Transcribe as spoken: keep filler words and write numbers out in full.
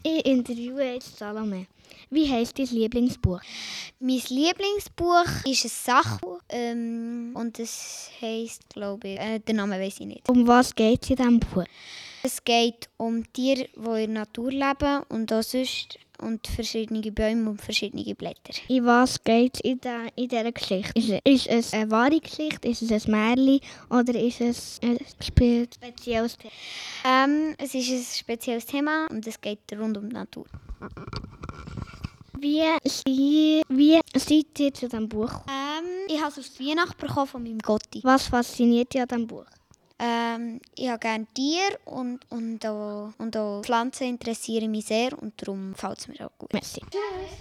Ich interviewe jetzt Salome. Wie heisst dein Lieblingsbuch? Mein Lieblingsbuch ist ein Sachbuch ähm, und es heisst, glaube ich, äh, den Namen weiß ich nicht. Um was geht es in diesem Buch? Es geht um Tiere, die in der Natur leben und auch sonst und verschiedene Bäume und verschiedene Blätter. In was geht es in, der, in dieser Geschichte? Ist es, ist es eine wahre Geschichte, ist es ein Märchen oder ist es ein spezielles Thema? Ähm, es ist ein spezielles Thema und es geht rund um die Natur. Wie, sie, wie seid ihr zu diesem Buch gekommen? Ähm, ich habe es aus Weihnachten bekommen von meinem Gotti. Was fasziniert dich an diesem Buch? Ähm, ich habe gerne Tiere und, und, auch, und auch Pflanzen interessieren mich sehr und darum gefällt es mir auch gut. Merci. Tschüss.